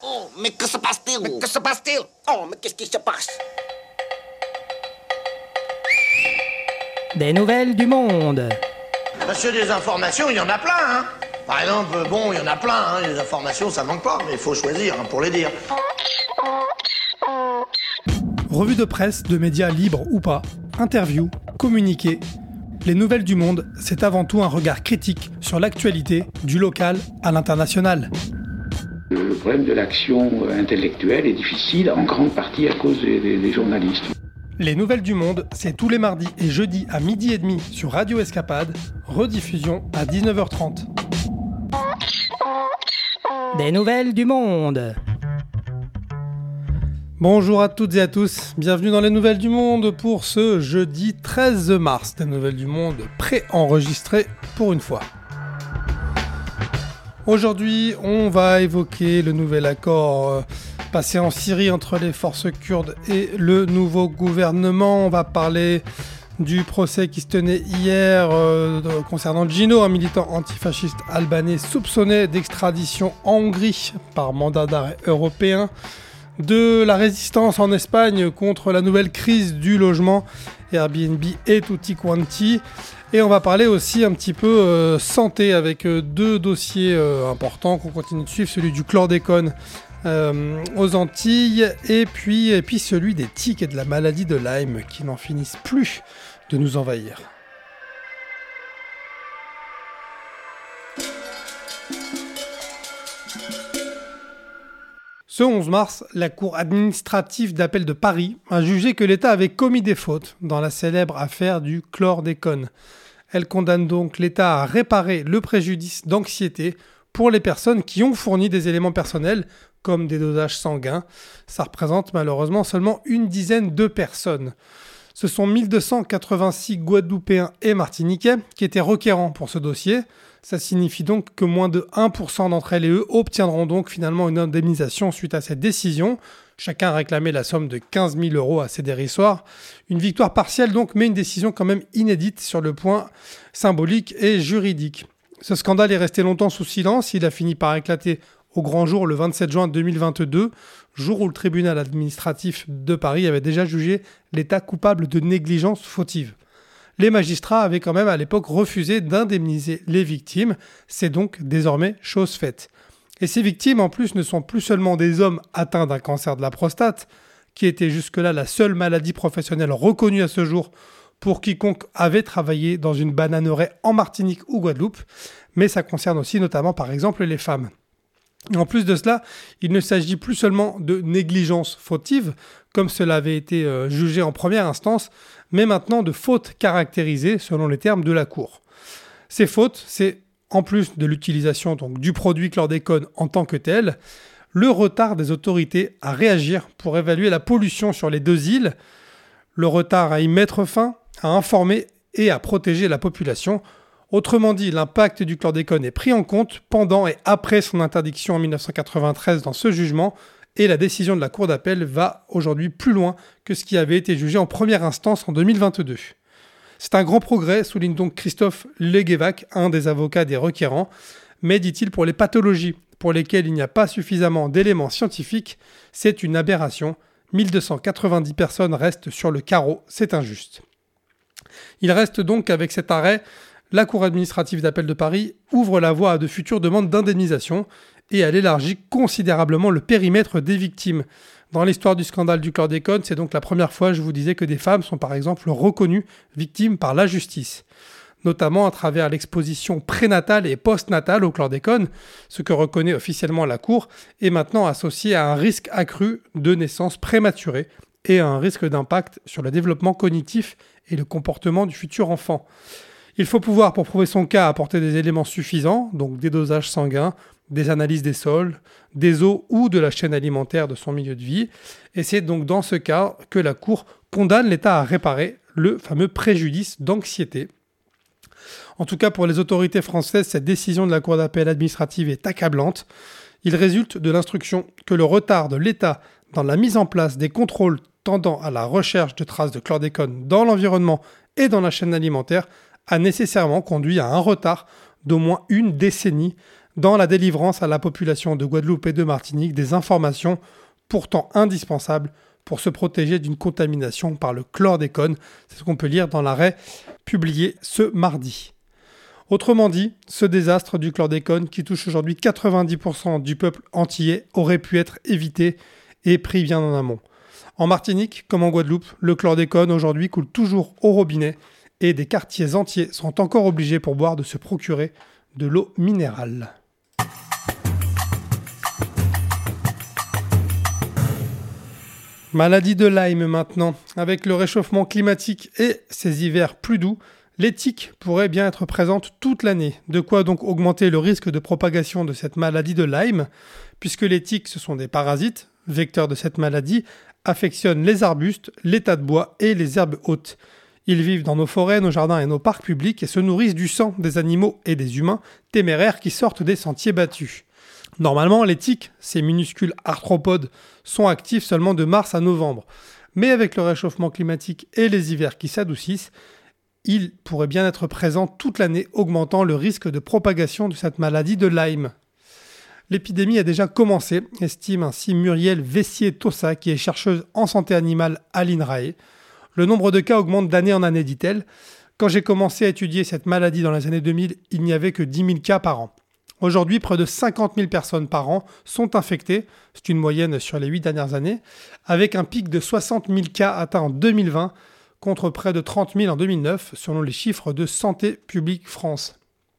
Oh, mais que se passe-t-il? Mais que se passe-t-il? Oh, mais qu'est-ce qui se passe? Des nouvelles du monde. Monsieur, des informations, il y en a plein, hein. Par exemple, il y en a plein, hein. Les informations, ça manque pas, mais il faut choisir hein, pour les dire. Revue de presse, de médias libres ou pas, interviews, communiqués. Les nouvelles du monde, c'est avant tout un regard critique sur l'actualité, du local à l'international. Le problème de l'action intellectuelle est difficile, en grande partie à cause des journalistes. Les nouvelles du monde, c'est tous les mardis et jeudis à 12h30 sur Radio Escapade, rediffusion à 19h30. Des nouvelles du monde. Bonjour à toutes et à tous, bienvenue dans les nouvelles du monde pour ce jeudi 13 mars. Des nouvelles du monde pré-enregistrées pour une fois. Aujourd'hui, on va évoquer le nouvel accord passé en Syrie entre les forces kurdes et le nouveau gouvernement. On va parler du procès qui se tenait hier concernant Gino, un militant antifasciste albanais soupçonné d'extradition en Hongrie par mandat d'arrêt européen. De la résistance en Espagne contre la nouvelle crise du logement, Airbnb et tutti quanti. Et on va parler aussi un petit peu santé avec deux dossiers importants qu'on continue de suivre, celui du chlordécone aux Antilles et puis celui des tiques et de la maladie de Lyme qui n'en finissent plus de nous envahir. Ce 11 mars, la Cour administrative d'appel de Paris a jugé que l'État avait commis des fautes dans la célèbre affaire du chlordécone. Elle condamne donc l'État à réparer le préjudice d'anxiété pour les personnes qui ont fourni des éléments personnels, comme des dosages sanguins. Ça représente malheureusement seulement une dizaine de personnes. Ce sont 1286 Guadeloupéens et Martiniquais qui étaient requérants pour ce dossier. Ça signifie donc que moins de 1% d'entre elles et eux obtiendront donc finalement une indemnisation suite à cette décision. Chacun réclamait la somme de 15 000 € assez dérisoire. Une victoire partielle donc, mais une décision quand même inédite sur le point symbolique et juridique. Ce scandale est resté longtemps sous silence. Il a fini par éclater au grand jour le 27 juin 2022, jour où le tribunal administratif de Paris avait déjà jugé l'État coupable de négligence fautive. Les magistrats avaient quand même à l'époque refusé d'indemniser les victimes. C'est donc désormais chose faite. Et ces victimes en plus ne sont plus seulement des hommes atteints d'un cancer de la prostate, qui était jusque-là la seule maladie professionnelle reconnue à ce jour pour quiconque avait travaillé dans une bananeraie en Martinique ou Guadeloupe, mais ça concerne aussi notamment par exemple les femmes. Et en plus de cela, il ne s'agit plus seulement de négligence fautive, comme cela avait été jugé en première instance, mais maintenant de fautes caractérisées selon les termes de la Cour. Ces fautes, c'est, en plus de l'utilisation donc, du produit chlordécone en tant que tel, le retard des autorités à réagir pour évaluer la pollution sur les deux îles, le retard à y mettre fin, à informer et à protéger la population. Autrement dit, l'impact du chlordécone est pris en compte pendant et après son interdiction en 1993 dans ce jugement, et la décision de la Cour d'appel va aujourd'hui plus loin que ce qui avait été jugé en première instance en 2022. C'est un grand progrès, souligne donc Christophe Leguévac, un des avocats des requérants, mais dit-il pour les pathologies pour lesquelles il n'y a pas suffisamment d'éléments scientifiques, c'est une aberration. 1290 personnes restent sur le carreau, c'est injuste. Il reste donc avec cet arrêt, la Cour administrative d'appel de Paris ouvre la voie à de futures demandes d'indemnisation et elle élargit considérablement le périmètre des victimes. Dans l'histoire du scandale du chlordécone, c'est donc la première fois, je vous disais, que des femmes sont par exemple reconnues victimes par la justice, notamment à travers l'exposition prénatale et postnatale au chlordécone, ce que reconnaît officiellement la Cour, est maintenant associé à un risque accru de naissance prématurée et à un risque d'impact sur le développement cognitif et le comportement du futur enfant. Il faut pouvoir, pour prouver son cas, apporter des éléments suffisants, donc des dosages sanguins, des analyses des sols, des eaux ou de la chaîne alimentaire de son milieu de vie. Et c'est donc dans ce cas que la Cour condamne l'État à réparer le fameux préjudice d'anxiété. En tout cas, pour les autorités françaises, cette décision de la Cour d'appel administrative est accablante. Il résulte de l'instruction que le retard de l'État dans la mise en place des contrôles tendant à la recherche de traces de chlordécone dans l'environnement et dans la chaîne alimentaire a nécessairement conduit à un retard d'au moins une décennie dans la délivrance à la population de Guadeloupe et de Martinique des informations pourtant indispensables pour se protéger d'une contamination par le chlordécone. C'est ce qu'on peut lire dans l'arrêt publié ce mardi. Autrement dit, ce désastre du chlordécone qui touche aujourd'hui 90% du peuple antillais aurait pu être évité et pris bien en amont. En Martinique, comme en Guadeloupe, le chlordécone aujourd'hui coule toujours au robinet et des quartiers entiers sont encore obligés pour boire de se procurer de l'eau minérale. Maladie de Lyme maintenant. Avec le réchauffement climatique et ces hivers plus doux, les tiques pourraient bien être présentes toute l'année. De quoi donc augmenter le risque de propagation de cette maladie de Lyme, puisque les tiques, ce sont des parasites, vecteurs de cette maladie, affectionnent les arbustes, les tas de bois et les herbes hautes. Ils vivent dans nos forêts, nos jardins et nos parcs publics et se nourrissent du sang des animaux et des humains téméraires qui sortent des sentiers battus. Normalement, les tiques, ces minuscules arthropodes, sont actifs seulement de mars à novembre. Mais avec le réchauffement climatique et les hivers qui s'adoucissent, ils pourraient bien être présents toute l'année, augmentant le risque de propagation de cette maladie de Lyme. L'épidémie a déjà commencé, estime ainsi Muriel Vessier-Tossa, qui est chercheuse en santé animale à l'INRAE. Le nombre de cas augmente d'année en année, dit-elle. Quand j'ai commencé à étudier cette maladie dans les années 2000, il n'y avait que 10 000 cas par an. Aujourd'hui, près de 50 000 personnes par an sont infectées, c'est une moyenne sur les 8 dernières années, avec un pic de 60 000 cas atteints en 2020, contre près de 30 000 en 2009, selon les chiffres de Santé publique France.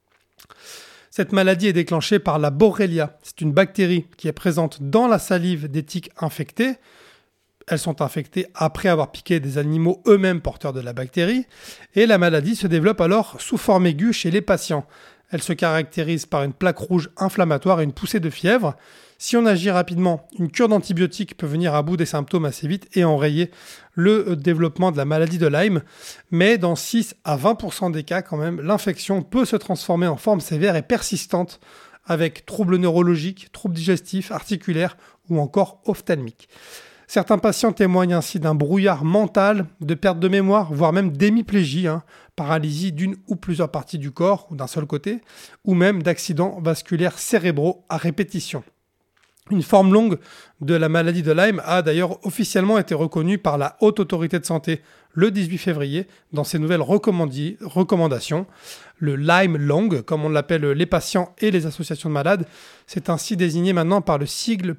Cette maladie est déclenchée par la Borrelia. C'est une bactérie qui est présente dans la salive des tiques infectées. Elles sont infectées après avoir piqué des animaux eux-mêmes porteurs de la bactérie. Et la maladie se développe alors sous forme aiguë chez les patients. Elle se caractérise par une plaque rouge inflammatoire et une poussée de fièvre. Si on agit rapidement, une cure d'antibiotiques peut venir à bout des symptômes assez vite et enrayer le développement de la maladie de Lyme. Mais dans 6 à 20% des cas, quand même, l'infection peut se transformer en forme sévère et persistante avec troubles neurologiques, troubles digestifs, articulaires ou encore ophtalmiques. Certains patients témoignent ainsi d'un brouillard mental, de perte de mémoire, voire même d'hémiplégie, paralysie d'une ou plusieurs parties du corps ou d'un seul côté, ou même d'accidents vasculaires cérébraux à répétition. Une forme longue de la maladie de Lyme a d'ailleurs officiellement été reconnue par la Haute Autorité de Santé le 18 février dans ses nouvelles recommandations. Le Lyme long, comme on l'appelle les patients et les associations de malades, c'est ainsi désigné maintenant par le sigle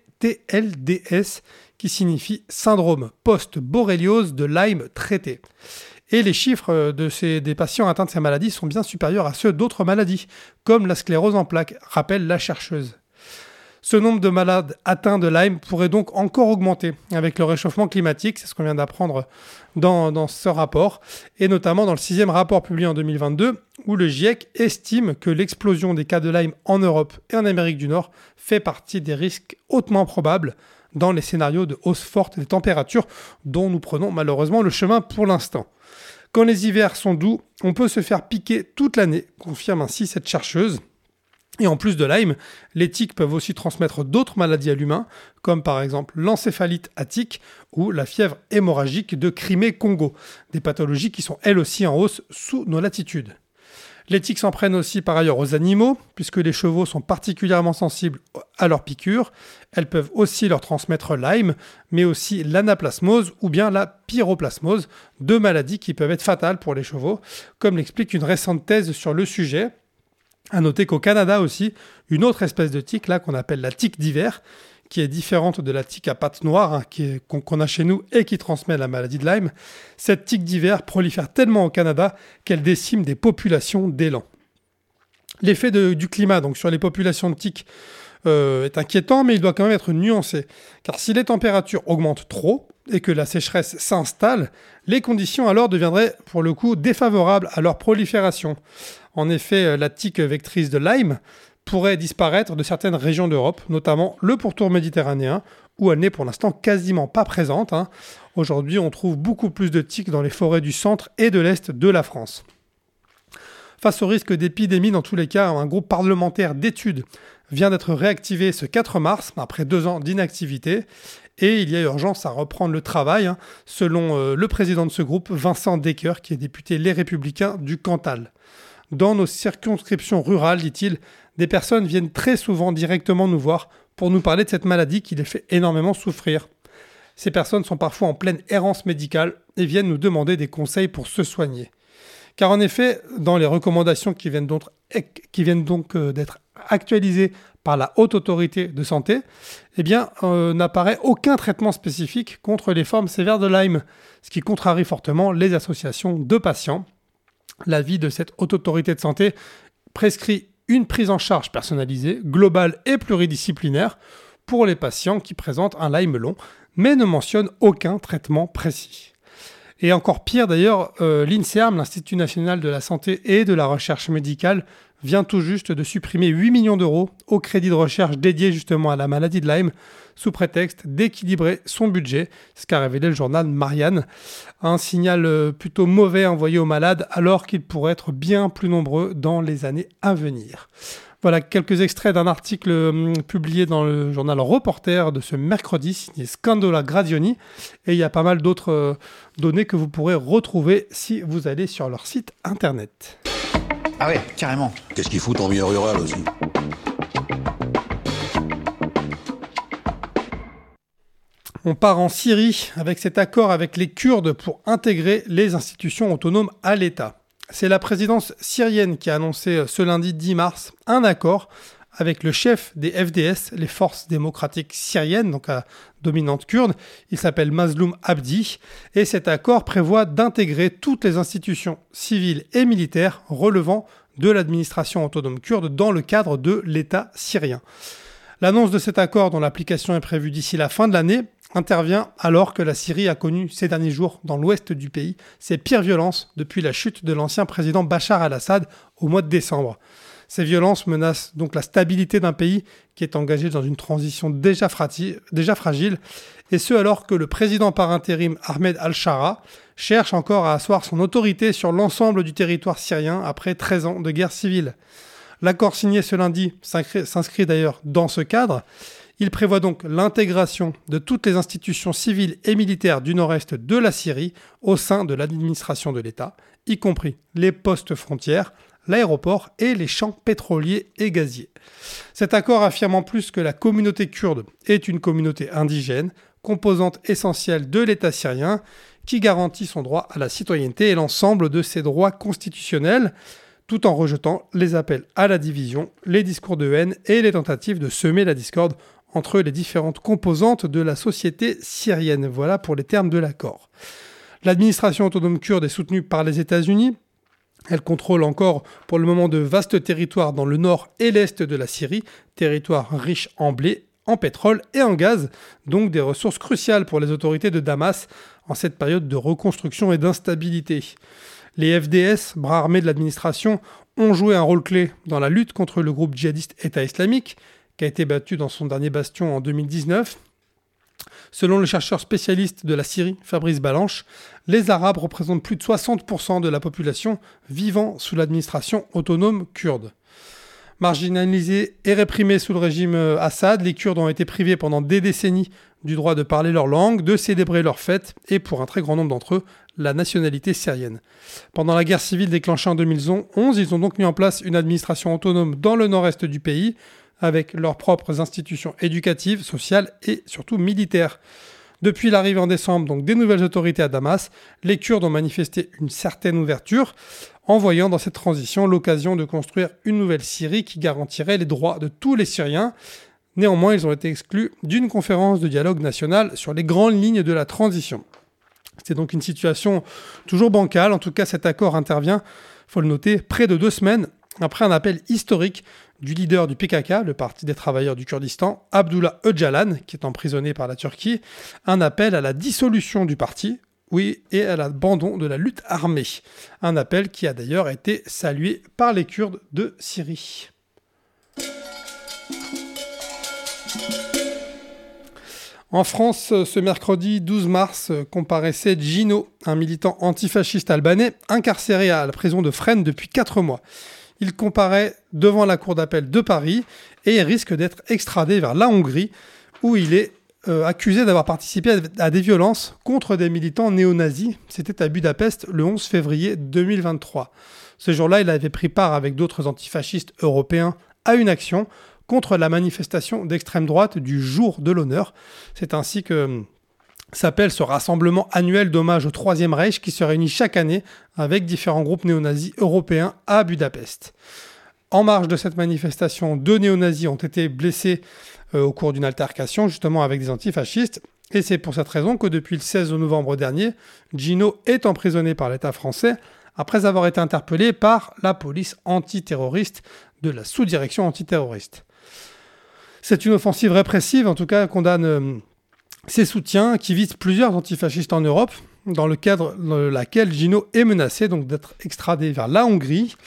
PTLDS qui signifie syndrome post-borréliose de Lyme traité. Et les chiffres des patients atteints de ces maladies sont bien supérieurs à ceux d'autres maladies, comme la sclérose en plaques, rappelle la chercheuse. Ce nombre de malades atteints de Lyme pourrait donc encore augmenter avec le réchauffement climatique, c'est ce qu'on vient d'apprendre dans ce rapport, et notamment dans le 6e rapport publié en 2022, où le GIEC estime que l'explosion des cas de Lyme en Europe et en Amérique du Nord fait partie des risques hautement probables dans les scénarios de hausse forte des températures dont nous prenons malheureusement le chemin pour l'instant. Quand les hivers sont doux, on peut se faire piquer toute l'année, confirme ainsi cette chercheuse. Et en plus de Lyme, les tiques peuvent aussi transmettre d'autres maladies à l'humain, comme par exemple l'encéphalite à tiques ou la fièvre hémorragique de Crimée-Congo, des pathologies qui sont elles aussi en hausse sous nos latitudes. Les tiques s'en prennent aussi par ailleurs aux animaux, puisque les chevaux sont particulièrement sensibles à leurs piqûres. Elles peuvent aussi leur transmettre Lyme, mais aussi l'anaplasmose ou bien la pyroplasmose, deux maladies qui peuvent être fatales pour les chevaux, comme l'explique une récente thèse sur le sujet. À noter qu'au Canada aussi, une autre espèce de tique, là qu'on appelle la tique d'hiver, qui est différente de la tique à pattes noires qu'on a chez nous et qui transmet la maladie de Lyme, cette tique d'hiver prolifère tellement au Canada qu'elle décime des populations d'élans. L'effet du climat donc sur les populations de tiques est inquiétant, mais il doit quand même être nuancé. Car si les températures augmentent trop et que la sécheresse s'installe, les conditions alors deviendraient pour le coup défavorables à leur prolifération. En effet, la tique vectrice de Lyme pourrait disparaître de certaines régions d'Europe, notamment le pourtour méditerranéen, où elle n'est pour l'instant quasiment pas présente. Aujourd'hui, on trouve beaucoup plus de tiques dans les forêts du centre et de l'est de la France. Face au risque d'épidémie, dans tous les cas, un groupe parlementaire d'études vient d'être réactivé ce 4 mars, après 2 ans d'inactivité, et il y a urgence à reprendre le travail, selon le président de ce groupe, Vincent Decker, qui est député Les Républicains du Cantal. Dans nos circonscriptions rurales, dit-il, Des personnes viennent très souvent directement nous voir pour nous parler de cette maladie qui les fait énormément souffrir. Ces personnes sont parfois en pleine errance médicale et viennent nous demander des conseils pour se soigner. Car en effet, dans les recommandations qui viennent donc d'être actualisées par la Haute Autorité de Santé, n'apparaît aucun traitement spécifique contre les formes sévères de Lyme, ce qui contrarie fortement les associations de patients. L'avis de cette Haute Autorité de Santé prescrit une prise en charge personnalisée, globale et pluridisciplinaire pour les patients qui présentent un Lyme long, mais ne mentionne aucun traitement précis. Et encore pire d'ailleurs, l'INSERM, l'Institut National de la Santé et de la Recherche Médicale, vient tout juste de supprimer 8 millions d'euros au crédit de recherche dédié justement à la maladie de Lyme, sous prétexte d'équilibrer son budget, ce qu'a révélé le journal Marianne. Un signal plutôt mauvais envoyé aux malades alors qu'ils pourraient être bien plus nombreux dans les années à venir. Voilà quelques extraits d'un article publié dans le journal Reporter de ce mercredi, signé Scandola Gradioni. Et il y a pas mal d'autres données que vous pourrez retrouver si vous allez sur leur site internet. Ah ouais, carrément. Qu'est-ce qu'ils foutent en milieu rural aussi ? On part en Syrie avec cet accord avec les Kurdes pour intégrer les institutions autonomes à l'État. C'est la présidence syrienne qui a annoncé ce lundi 10 mars un accord avec le chef des FDS, les forces démocratiques syriennes, donc à dominante kurde. Il s'appelle Mazloum Abdi. Et cet accord prévoit d'intégrer toutes les institutions civiles et militaires relevant de l'administration autonome kurde dans le cadre de l'État syrien. L'annonce de cet accord, dont l'application est prévue d'ici la fin de l'année, intervient alors que la Syrie a connu ces derniers jours dans l'ouest du pays ses pires violences depuis la chute de l'ancien président Bachar al-Assad au mois de décembre. Ces violences menacent donc la stabilité d'un pays qui est engagé dans une transition déjà fragile, et ce alors que le président par intérim Ahmed al-Shara cherche encore à asseoir son autorité sur l'ensemble du territoire syrien après 13 ans de guerre civile. L'accord signé ce lundi s'inscrit d'ailleurs dans ce cadre. Il prévoit donc l'intégration de toutes les institutions civiles et militaires du nord-est de la Syrie au sein de l'administration de l'État, y compris les postes frontières, l'aéroport et les champs pétroliers et gaziers. Cet accord affirme en plus que la communauté kurde est une communauté indigène, composante essentielle de l'État syrien, qui garantit son droit à la citoyenneté et l'ensemble de ses droits constitutionnels, tout en rejetant les appels à la division, les discours de haine et les tentatives de semer la discorde entre les différentes composantes de la société syrienne. Voilà pour les termes de l'accord. L'administration autonome kurde est soutenue par les États-Unis. Elle contrôle encore pour le moment de vastes territoires dans le nord et l'est de la Syrie, territoires riches en blé, en pétrole et en gaz, donc des ressources cruciales pour les autorités de Damas en cette période de reconstruction et d'instabilité. Les FDS, bras armés de l'administration, ont joué un rôle clé dans la lutte contre le groupe djihadiste État islamique, qui a été battu dans son dernier bastion en 2019. Selon le chercheur spécialiste de la Syrie, Fabrice Balanche, les Arabes représentent plus de 60% de la population vivant sous l'administration autonome kurde. Marginalisés et réprimés sous le régime Assad, les Kurdes ont été privés pendant des décennies du droit de parler leur langue, de célébrer leurs fêtes et, pour un très grand nombre d'entre eux, la nationalité syrienne. Pendant la guerre civile déclenchée en 2011, ils ont donc mis en place une administration autonome dans le nord-est du pays, avec leurs propres institutions éducatives, sociales et surtout militaires. Depuis l'arrivée en décembre donc, des nouvelles autorités à Damas, les Kurdes ont manifesté une certaine ouverture, en voyant dans cette transition l'occasion de construire une nouvelle Syrie qui garantirait les droits de tous les Syriens. Néanmoins, ils ont été exclus d'une conférence de dialogue national sur les grandes lignes de la transition. C'est donc une situation toujours bancale. En tout cas, cet accord intervient, il faut le noter, près de 2 semaines après un appel historique du leader du PKK, le Parti des travailleurs du Kurdistan, Abdullah Öcalan, qui est emprisonné par la Turquie, un appel à la dissolution du parti, et à l'abandon de la lutte armée. Un appel qui a d'ailleurs été salué par les Kurdes de Syrie. En France, ce mercredi 12 mars, comparaissait Gino, un militant antifasciste albanais, incarcéré à la prison de Fresnes depuis 4 mois. Il comparaît devant la cour d'appel de Paris et risque d'être extradé vers la Hongrie, où il est accusé d'avoir participé à des violences contre des militants néo-nazis. C'était à Budapest le 11 février 2023. Ce jour-là, il avait pris part avec d'autres antifascistes européens à une action contre la manifestation d'extrême droite du Jour de l'honneur. C'est ainsi que s'appelle ce rassemblement annuel d'hommage au Troisième Reich qui se réunit chaque année avec différents groupes néo-nazis européens à Budapest. En marge de cette manifestation, 2 néo-nazis ont été blessés au cours d'une altercation, justement avec des antifascistes. Et c'est pour cette raison que depuis le 16 novembre dernier, Gino est emprisonné par l'État français après avoir été interpellé par la police antiterroriste de la sous-direction antiterroriste. C'est une offensive répressive, en tout cas, condamne ces soutiens qui visent plusieurs antifascistes en Europe, dans le cadre de laquelle Gino est menacé donc d'être extradé vers la Hongrie.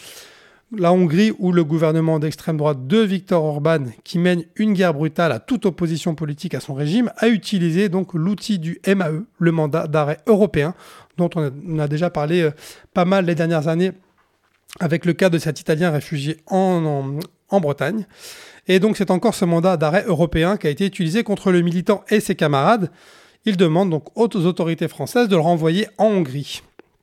La Hongrie où le gouvernement d'extrême droite de Viktor Orban, qui mène une guerre brutale à toute opposition politique à son régime, a utilisé donc l'outil du MAE, le mandat d'arrêt européen, dont on a déjà parlé pas mal les dernières années avec le cas de cet Italien réfugié en Bretagne. Et donc c'est encore ce mandat d'arrêt européen qui a été utilisé contre le militant et ses camarades. Il demande donc aux autorités françaises de le renvoyer en Hongrie.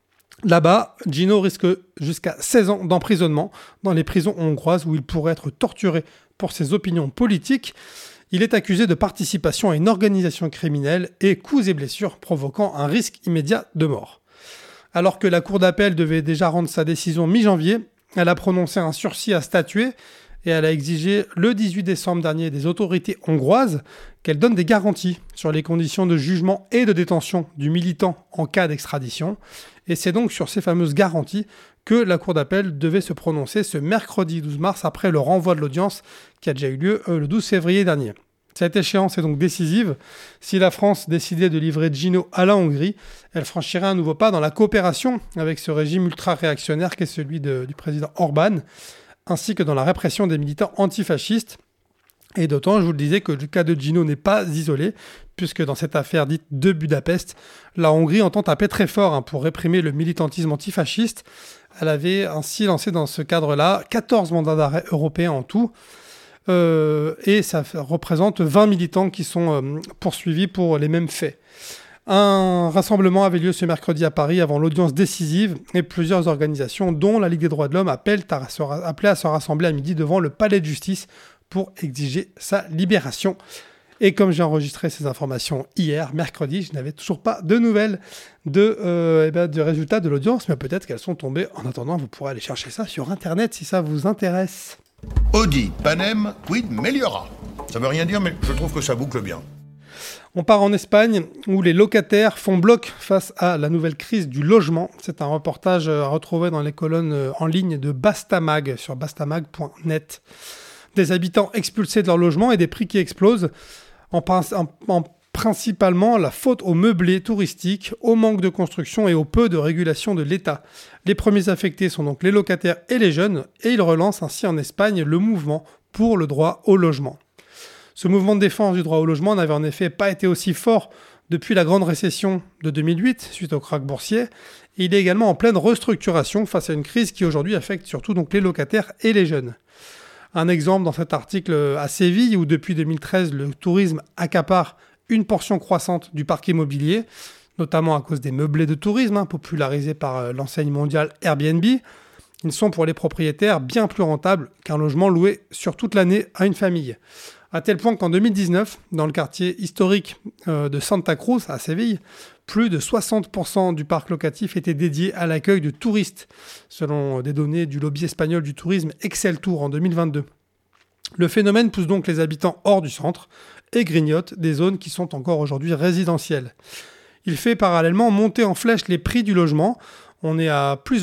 Là-bas, Gino risque jusqu'à 16 ans d'emprisonnement dans les prisons hongroises où il pourrait être torturé pour ses opinions politiques. Il est accusé de participation à une organisation criminelle et coups et blessures provoquant un risque immédiat de mort. Alors que la cour d'appel devait déjà rendre sa décision mi-janvier, elle a prononcé un sursis à statuer et elle a exigé le 18 décembre dernier des autorités hongroises qu'elles donnent des garanties sur les conditions de jugement et de détention du militant en cas d'extradition. Et c'est donc sur ces fameuses garanties que la cour d'appel devait se prononcer ce mercredi 12 mars après le renvoi de l'audience qui a déjà eu lieu le 12 février dernier. Cette échéance est donc décisive. Si la France décidait de livrer Gino à la Hongrie, elle franchirait un nouveau pas dans la coopération avec ce régime ultra-réactionnaire qu'est celui du président Orban, ainsi que dans la répression des militants antifascistes. Et d'autant, je vous le disais, que le cas de Gino n'est pas isolé, puisque dans cette affaire dite de Budapest, la Hongrie entend taper très fort pour réprimer le militantisme antifasciste. Elle avait ainsi lancé dans ce cadre-là 14 mandats d'arrêt européens en tout, et ça représente 20 militants qui sont poursuivis pour les mêmes faits. Un rassemblement avait lieu ce mercredi à Paris avant l'audience décisive et plusieurs organisations, dont la Ligue des droits de l'homme, appelaient à se rassembler à midi devant le palais de justice pour exiger sa libération. Et comme j'ai enregistré ces informations hier, mercredi, je n'avais toujours pas de nouvelles de résultats de l'audience, mais peut-être qu'elles sont tombées. En attendant, vous pourrez aller chercher ça sur Internet si ça vous intéresse. Audi, Panem, quid meliora. Ça veut rien dire, mais je trouve que ça boucle bien. On part en Espagne où les locataires font bloc face à la nouvelle crise du logement. C'est un reportage à retrouver dans les colonnes en ligne de Bastamag sur bastamag.net. Des habitants expulsés de leur logement et des prix qui explosent, en principalement la faute au meublé touristique, au manque de construction et au peu de régulation de l'État. Les premiers affectés sont donc les locataires et les jeunes, et ils relancent ainsi en Espagne le mouvement pour le droit au logement. Ce mouvement de défense du droit au logement n'avait en effet pas été aussi fort depuis la grande récession de 2008, suite au krach boursier, et il est également en pleine restructuration face à une crise qui aujourd'hui affecte surtout donc les locataires et les jeunes. Un exemple dans cet article à Séville, où depuis 2013, le tourisme accapare une portion croissante du parc immobilier, notamment à cause des meublés de tourisme, popularisés par l'enseigne mondiale Airbnb. Ils sont pour les propriétaires bien plus rentables qu'un logement loué sur toute l'année à une famille. À tel point qu'en 2019, dans le quartier historique de Santa Cruz, à Séville, plus de 60% du parc locatif était dédié à l'accueil de touristes, selon des données du lobby espagnol du tourisme Excel Tour en 2022. Le phénomène pousse donc les habitants hors du centre et grignote des zones qui sont encore aujourd'hui résidentielles. Il fait parallèlement monter en flèche les prix du logement. On est à plus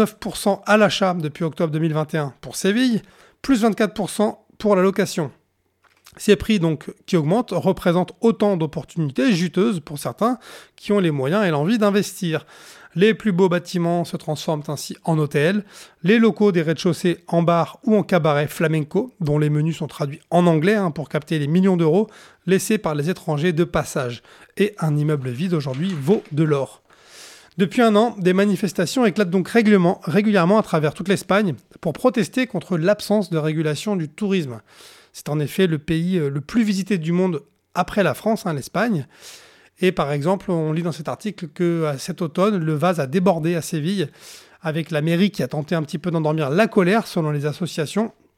29% à l'achat depuis octobre 2021 pour Séville, plus 24% pour la location. Ces prix donc qui augmentent représentent autant d'opportunités juteuses pour certains qui ont les moyens et l'envie d'investir. Les plus beaux bâtiments se transforment ainsi en hôtels, les locaux des rez-de-chaussée en bar ou en cabaret flamenco, dont les menus sont traduits en anglais pour capter les millions d'euros laissés par les étrangers de passage. Et un immeuble vide aujourd'hui vaut de l'or. Depuis un an, des manifestations éclatent donc régulièrement à travers toute l'Espagne pour protester contre l'absence de régulation du tourisme. C'est en effet le pays le plus visité du monde après la France, l'Espagne. Et par exemple, on lit dans cet article que cet automne, le vase a débordé à Séville, avec la mairie qui a tenté un petit peu d'endormir la colère, selon les associations.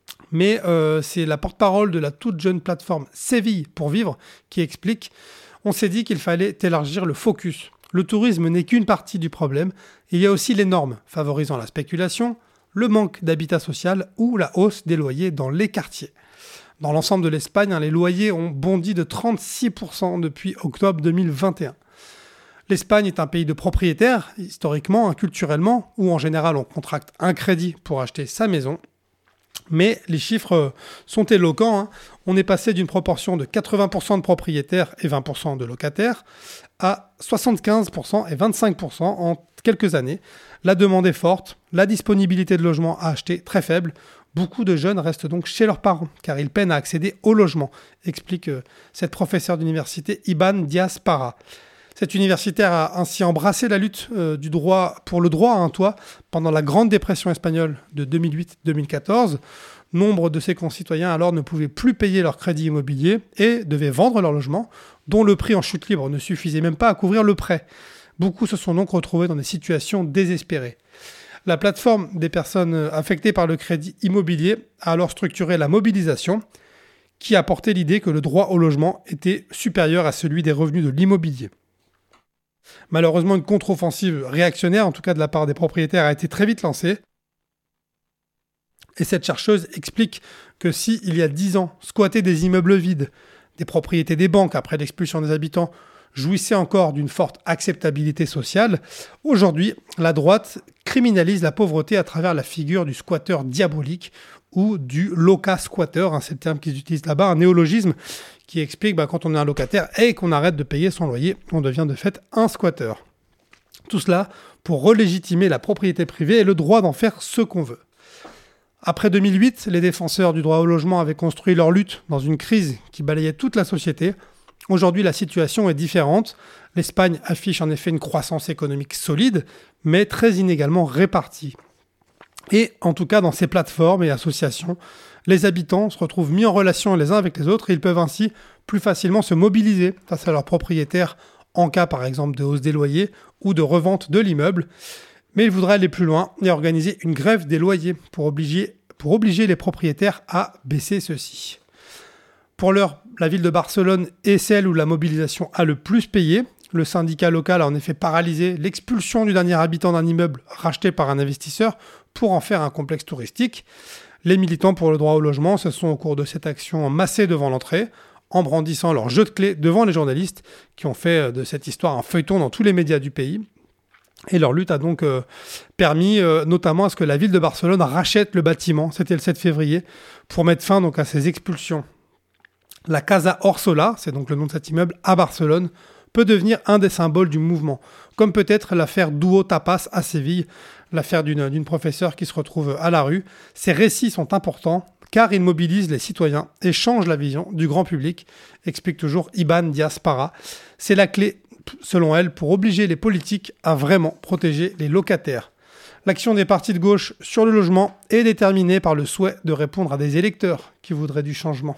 Mais c'est la porte-parole de la toute jeune plateforme Séville pour vivre qui explique « On s'est dit qu'il fallait élargir le focus. Le tourisme n'est qu'une partie du problème. Il y a aussi les normes favorisant la spéculation, le manque d'habitat social ou la hausse des loyers dans les quartiers. » Dans l'ensemble de l'Espagne, les loyers ont bondi de 36% depuis octobre 2021. L'Espagne est un pays de propriétaires, historiquement, culturellement, où en général on contracte un crédit pour acheter sa maison. Mais les chiffres sont éloquents. On est passé d'une proportion de 80% de propriétaires et 20% de locataires à 75% et 25% en quelques années. La demande est forte, la disponibilité de logements à acheter très faible. Beaucoup de jeunes restent donc chez leurs parents car ils peinent à accéder au logement, explique cette professeure d'université Iban Diaz-Para. Cet universitaire a ainsi embrassé la lutte pour le droit à un toit pendant la Grande Dépression espagnole de 2008-2014. Nombre de ses concitoyens alors ne pouvaient plus payer leur crédit immobilier et devaient vendre leur logement, dont le prix en chute libre ne suffisait même pas à couvrir le prêt. Beaucoup se sont donc retrouvés dans des situations désespérées. La plateforme des personnes affectées par le crédit immobilier a alors structuré la mobilisation qui a porté l'idée que le droit au logement était supérieur à celui des revenus de l'immobilier. Malheureusement, une contre-offensive réactionnaire, en tout cas de la part des propriétaires, a été très vite lancée. Et cette chercheuse explique que si, il y a 10 ans, squatter des immeubles vides, des propriétés des banques après l'expulsion des habitants, jouissait encore d'une forte acceptabilité sociale, aujourd'hui, la droite criminalise la pauvreté à travers la figure du squatteur diabolique ou du loca-squatteur, c'est le terme qu'ils utilisent là-bas, un néologisme qui explique quand on est un locataire et qu'on arrête de payer son loyer, on devient de fait un squatteur. Tout cela pour relégitimer la propriété privée et le droit d'en faire ce qu'on veut. Après 2008, les défenseurs du droit au logement avaient construit leur lutte dans une crise qui balayait toute la société. Aujourd'hui, la situation est différente. L'Espagne affiche en effet une croissance économique solide, mais très inégalement répartie. Et en tout cas, dans ces plateformes et associations, les habitants se retrouvent mis en relation les uns avec les autres et ils peuvent ainsi plus facilement se mobiliser face à leurs propriétaires en cas par exemple de hausse des loyers ou de revente de l'immeuble. Mais ils voudraient aller plus loin et organiser une grève des loyers pour obliger les propriétaires à baisser ceux-ci. Pour l'heure, la ville de Barcelone est celle où la mobilisation a le plus payé. Le syndicat local a en effet paralysé l'expulsion du dernier habitant d'un immeuble racheté par un investisseur pour en faire un complexe touristique. Les militants pour le droit au logement se sont au cours de cette action massés devant l'entrée, en brandissant leur jeu de clés devant les journalistes qui ont fait de cette histoire un feuilleton dans tous les médias du pays. Et leur lutte a donc permis notamment à ce que la ville de Barcelone rachète le bâtiment, c'était le 7 février, pour mettre fin donc à ces expulsions. La Casa Orsola, c'est donc le nom de cet immeuble à Barcelone, peut devenir un des symboles du mouvement, comme peut-être l'affaire Duo Tapas à Séville, l'affaire d'une professeure qui se retrouve à la rue. Ces récits sont importants car ils mobilisent les citoyens et changent la vision du grand public, explique toujours Iban Diaz-Para. C'est la clé, selon elle, pour obliger les politiques à vraiment protéger les locataires. L'action des partis de gauche sur le logement est déterminée par le souhait de répondre à des électeurs qui voudraient du changement.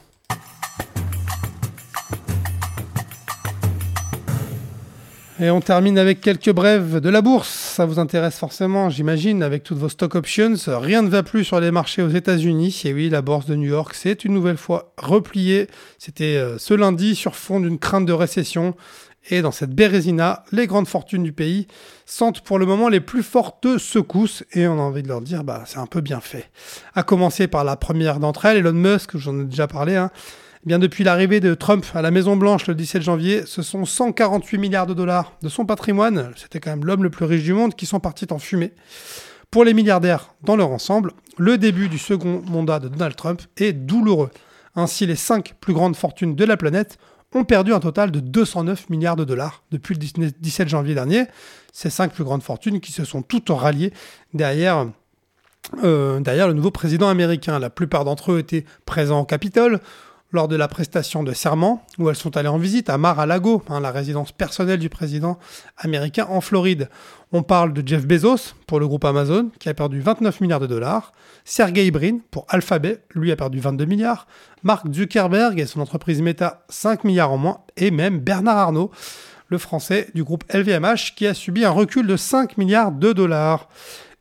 Et on termine avec quelques brèves de la bourse. Ça vous intéresse forcément, j'imagine, avec toutes vos stock options. Rien ne va plus sur les marchés aux États-Unis. Et oui, la bourse de New York s'est une nouvelle fois repliée. C'était ce lundi sur fond d'une crainte de récession. Et dans cette bérésina, les grandes fortunes du pays sentent pour le moment les plus fortes secousses. Et on a envie de leur dire, c'est un peu bien fait. À commencer par la première d'entre elles, Elon Musk, j'en ai déjà parlé, Bien depuis l'arrivée de Trump à la Maison-Blanche le 17 janvier, ce sont 148 milliards de dollars de son patrimoine, c'était quand même l'homme le plus riche du monde, qui sont partis en fumée. Pour les milliardaires dans leur ensemble, le début du second mandat de Donald Trump est douloureux. Ainsi, les 5 plus grandes fortunes de la planète ont perdu un total de 209 milliards de dollars depuis le 17 janvier dernier. Ces 5 plus grandes fortunes qui se sont toutes ralliées derrière le nouveau président américain. La plupart d'entre eux étaient présents au Capitole, lors de la prestation de serment, où elles sont allées en visite à Mar-a-Lago, la résidence personnelle du président américain en Floride. On parle de Jeff Bezos pour le groupe Amazon, qui a perdu 29 milliards de dollars, Sergey Brin pour Alphabet, lui a perdu 22 milliards, Mark Zuckerberg et son entreprise Meta, 5 milliards en moins, et même Bernard Arnault, le français du groupe LVMH, qui a subi un recul de 5 milliards de dollars.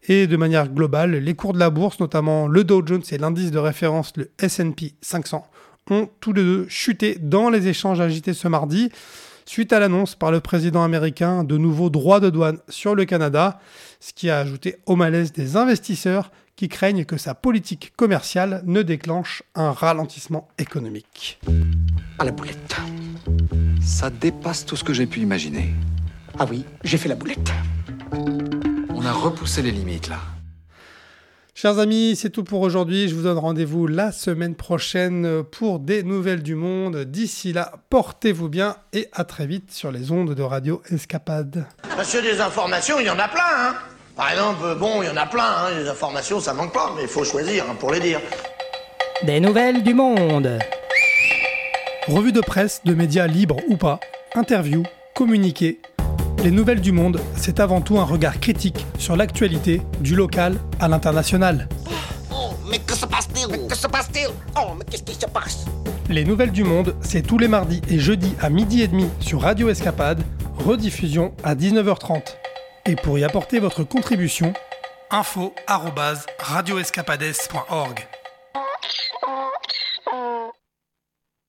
Et de manière globale, les cours de la bourse, notamment le Dow Jones et l'indice de référence, le S&P 500, ont tous les deux chuté dans les échanges agités ce mardi, suite à l'annonce par le président américain de nouveaux droits de douane sur le Canada, ce qui a ajouté au malaise des investisseurs qui craignent que sa politique commerciale ne déclenche un ralentissement économique. À la boulette. Ça dépasse tout ce que j'ai pu imaginer. Ah oui, j'ai fait la boulette. On a repoussé les limites, là. Chers amis, c'est tout pour aujourd'hui. Je vous donne rendez-vous la semaine prochaine pour des nouvelles du monde. D'ici là, portez-vous bien et à très vite sur les ondes de Radio Escapade. Monsieur des informations, il y en a plein, hein. Par exemple, bon, il y en a plein, hein. Les informations, ça manque pas, mais il faut choisir, hein, pour les dire. Des nouvelles du monde. Revue de presse de médias libres ou pas, interviews, communiqués. Les nouvelles du monde, c'est avant tout un regard critique sur l'actualité du local à l'international. Oh, mais que se passe-t-il? Mais que se passe-t-il? Oh, mais qu'est-ce qui se passe? Les nouvelles du monde, c'est tous les mardis et jeudis à 12h30 sur Radio Escapade, rediffusion à 19h30. Et pour y apporter votre contribution, info@radioescapades.org.